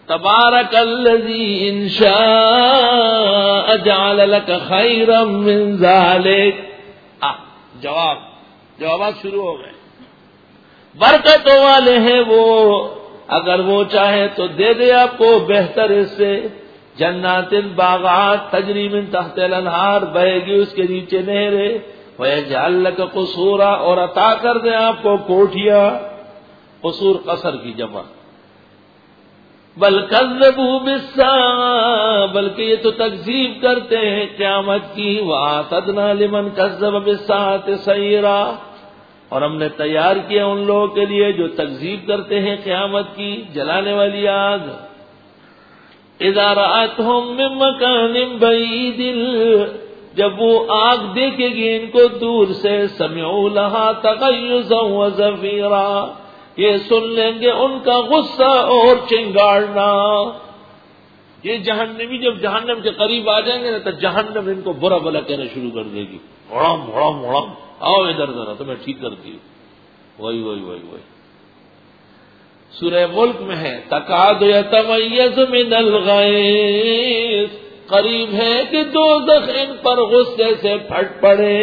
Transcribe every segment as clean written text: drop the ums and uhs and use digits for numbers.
تبارک الذی ان شاء جعل لک خیرا من ذلک. جوابات شروع ہو گئے. برکتوں والے ہیں وہ، اگر وہ چاہے تو دے دے آپ کو بہتر اس سے. جنات باغات تجری من تحت الانہار، بہے گی اس کے نیچے نہریں. وَيَجْعَلْ لَكَ قُصُورًا، اور عطا کر دیں آپ کو کوٹھیاں. قصور قصر کی جمع. بل کذبوا بالساعة، بلکہ یہ تو تکذیب کرتے ہیں قیامت کی. وَأَعْتَدْنَا لِمَنْ كَذَّبَ بِالسَّاعَةِ سَعِيرًا، اور ہم نے تیار کیا ان لوگوں کے لیے جو تکذیب کرتے ہیں قیامت کی جلانے والی آگ. اذا رأتهم من مكان بعيد، جب وہ آگ دیکھے گی ان کو دور سے. سمعوا لها تغيظا وزفيرا، یہ سن لیں گے ان کا غصہ اور چنگاڑنا. یہ جہنمی جب جہنم کے قریب آ جائیں گے نا تو جہنم ان کو برا بلا کہنا شروع کر دے گی. اڑم اڑم اڑم، آؤ ادھر ذرا تمہیں ٹھیک کرتی ہوں. وہی سورہ ملک میں ہے تکاد یتمیز من الغیظ، قریب ہے کہ دوزخ ان پر غصے سے پھٹ پڑے.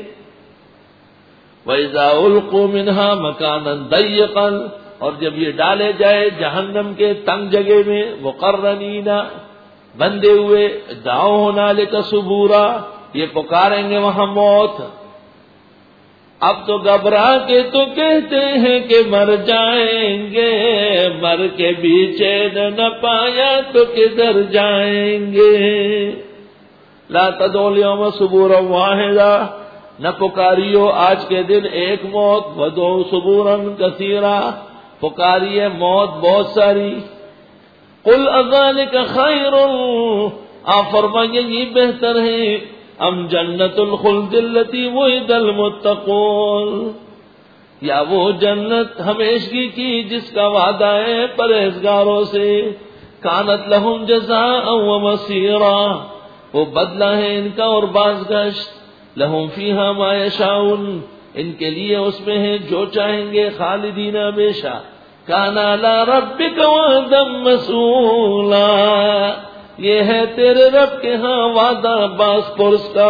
وَإِذَا أُلْقُوا مِنْهَا مَكَانًا ضَيِّقًا، اور جب یہ ڈالے جائے جہنم کے تنگ جگہ میں. مُقَرَّنِينَ، بندے ہوئے. دعوا هُنَالِكَ ثُبُورًا، یہ پکاریں گے وہاں موت. اب تو گھبرا کے تو کہتے ہیں کہ مر جائیں گے، مر کے بھی چین نہ پایا تو کدھر جائیں گے. لا تدعوا اليوم ثبورا واحدا، نہ پکاریو آج کے دن ایک موت. ودعوا ثبورا کثیرا، پکاریے موت بہت ساری. قل اذلک خیر، آپ فرمائیے یہ بہتر ہے. ام جنت الخلد التی وعد المتقون، یا وہ جنت ہمیشگی کی جس کا وعدہ ہے پرہیزگاروں سے. کانت لہم جزاء ومصیرا، وہ بدلہ ہے ان کا اور بازگشت. لہم فیہا ما یشاؤون، ان کے لیے اس میں ہے جو چاہیں گے خالدین ہمیشہ. کان علی ربک وعدا مسئولا، یہ ہے تیرے رب کے ہاں وعدہ باز پرس کا.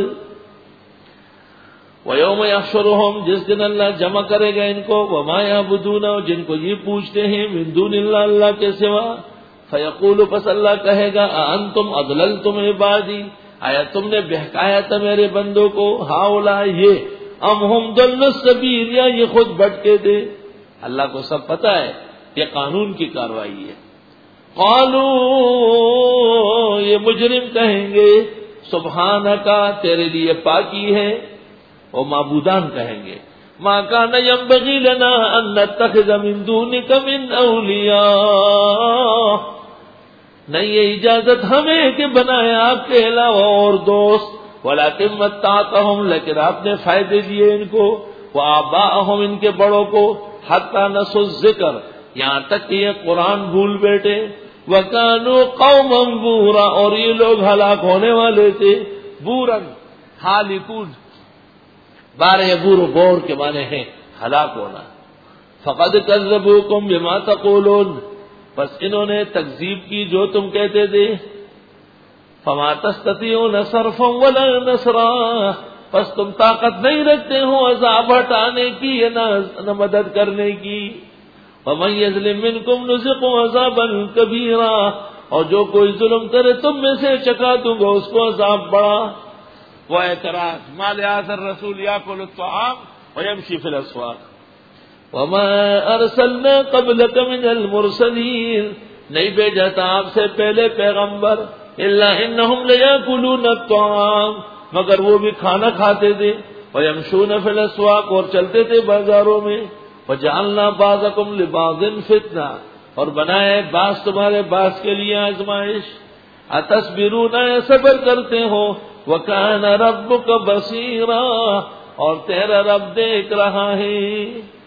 وَيَوْمَ يَحْشُرُهُمْ، جس دن اللہ جمع کرے گا ان کو. وَمَا يَعْبُدُونَ، جن کو یہ پوچھتے ہیں مِن دُونِ اللَّهِ، اللہ کے سوا. فَيَقُولُ، پس اللہ کہے گا أَأَنْتُمْ أَضْلَلْتُمْ عِبَادِي، آیا تم نے بہکایا تھا میرے بندوں کو. ہؤلاء، یہ. ام هُمْ ضَلُّوا السَّبِيلَ، یا یہ خود بھٹکے تھے. اللہ کو سب پتہ ہے یہ قانون کی کاروائی ہے. قالوا، یہ مجرم کہیں گے سبحانک، تیرے لیے پاکی ہے. اور معبودان کہیں گے ما کان ينبغي لنا ان نتخذ من دونك من اولیاء، نہیں یہ اجازت ہمیں کہ بنائے آپ کے علاوہ اور دوست. ولکن متعتهم، لیکن آپ نے فائدے دیے ان کو. وآباءهم، ان کے بڑوں کو. حتی نسوا الذکر، یہاں تک کہ یہ قرآن بھول بیٹھے. وَكَانُوا قَوْمًا بُورًا، اور یہ لوگ ہلاک ہونے والے تھے. بوراً ہالکون، بارہ بور و بور کے معنی ہیں ہلاک ہونا. فَقَدْ كَذَّبُوكُمْ بِمَا تَقُولُونَ، بس انہوں نے تکذیب کی جو تم کہتے تھے. فَمَا تَسْتَطِيعُونَ صَرْفًا وَلَا نَصْرًا، بس تم طاقت نہیں رکھتے ہو عذاب ہٹانے کی نہ مدد کرنے کی. وَمَن يَظْلِم مِّنكُمْ نُذِقْهُ عَذَابًا كَبِيرًا، اور جو کوئی ظلم کرے تم میں سے چکا دوں گا اس کو عذاب بڑا. وہ اعتراض ما لهذا الرسول يأكل الطعام ويمشي في الأسواق وما أرسلنا قبلك من المرسلين، نہیں بھیجا تھا آپ سے پہلے پیغمبر. إلا إنهم ليأكلون الطعام، مگر وہ بھی کھانا کھاتے تھے. ويمشون في الأسواق، اور چلتے تھے بازاروں میں. وجعلنا بعضكم لبعض فتنة، اور بنائے بعض تمہارے بعض کے لیے آزمائش. اتصبرون، صبر کرتے ہو. وَكَانَ رَبُّكَ بَصِيرًا، اور تیرا رب دیکھ رہا ہے.